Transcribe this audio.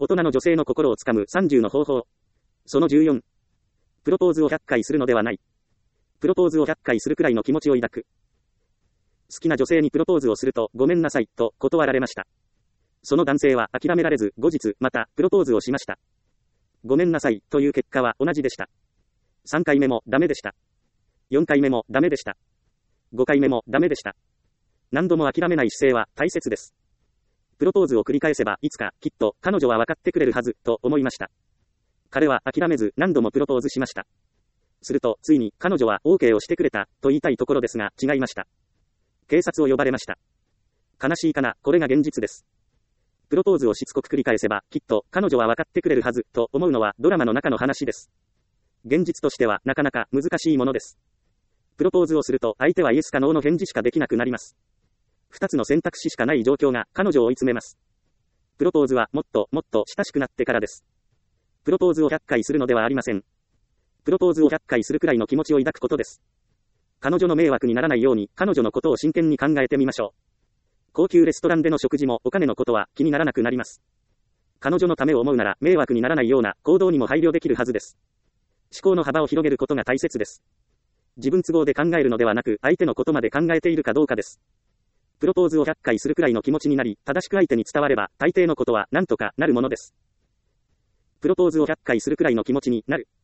大人の女性の心をつかむ30の方法。その14。プロポーズを100回するのではない。プロポーズを100回するくらいの気持ちを抱く。好きな女性にプロポーズをすると、ごめんなさい、と断られました。その男性は諦められず、後日、また、プロポーズをしました。ごめんなさい、という結果は同じでした。3回目もダメでした。4回目もダメでした。5回目もダメでした。何度も諦めない姿勢は大切です。プロポーズを繰り返せば、いつか、きっと、彼女は分かってくれるはず、と思いました。彼は諦めず、何度もプロポーズしました。すると、ついに、彼女は OK をしてくれた、と言いたいところですが、違いました。警察を呼ばれました。悲しいかな、これが現実です。プロポーズをしつこく繰り返せば、きっと、彼女は分かってくれるはず、と思うのは、ドラマの中の話です。現実としては、なかなか、難しいものです。プロポーズをすると、相手はイエスかノーの返事しかできなくなります。二つの選択肢しかない状況が、彼女を追い詰めます。プロポーズは、もっと、もっと、親しくなってからです。プロポーズを100回するのではありません。プロポーズを100回するくらいの気持ちを抱くことです。彼女の迷惑にならないように、彼女のことを真剣に考えてみましょう。高級レストランでの食事もお金のことは気にならなくなります。彼女のためを思うなら、迷惑にならないような行動にも配慮できるはずです。思考の幅を広げることが大切です。自分都合で考えるのではなく、相手のことまで考えているかどうかです。プロポーズを100回するくらいの気持ちになり、正しく相手に伝われば、大抵のことは何とかなるものです。プロポーズを100回するくらいの気持ちになる。